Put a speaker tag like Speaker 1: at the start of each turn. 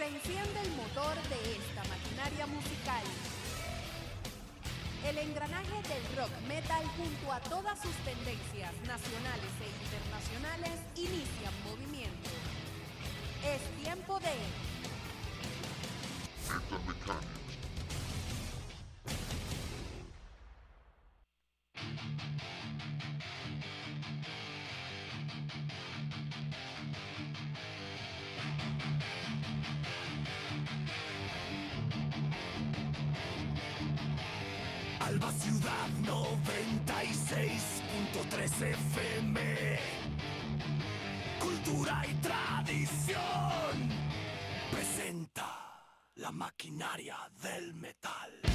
Speaker 1: enciende el motor de esta maquinaria musical. El engranaje del rock metal junto a todas sus tendencias nacionales e internacionales inician movimiento. Es tiempo de
Speaker 2: Metal Mechanics.
Speaker 3: Alba Ciudad 96.3 FM. Cultura y tradición. Presenta la maquinaria del metal.